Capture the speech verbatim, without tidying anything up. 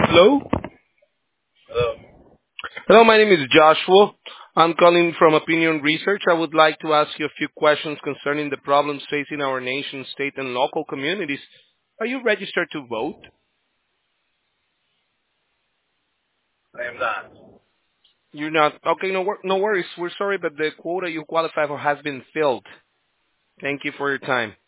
Hello? Hello. Hello, my name is Joshua. I'm calling from Opinion Research. I would like to ask you a few questions concerning the problems facing our nation, state, and local communities. Are you registered to vote? I am not. You're not. Okay, no, wor- no worries. We're sorry, but the quota you qualify for has been filled. Thank you for your time.